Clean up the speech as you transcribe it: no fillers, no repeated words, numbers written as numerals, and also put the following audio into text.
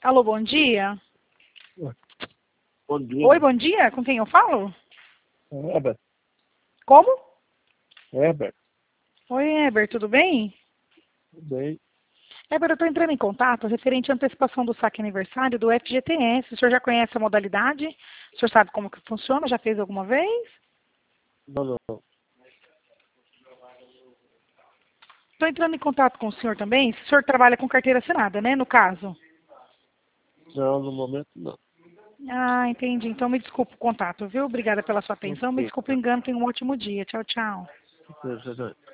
Alô, bom dia. Bom dia. Oi, bom dia. Com quem eu falo? Herbert. Como? Herbert. Oi, Heber, tudo bem? Tudo bem. Heber, eu estou entrando em contato referente à antecipação do saque aniversário do FGTS. O senhor já conhece a modalidade? O senhor sabe como que funciona? Já fez alguma vez? Não, não. Estou entrando em contato com o senhor também. O senhor trabalha com carteira assinada, né, no caso? Não, no momento não. Ah, entendi. Então me desculpe o contato, viu? Obrigada pela sua atenção. Me Ok. desculpe o engano. Tenha um ótimo dia. Tchau, tchau. Tá.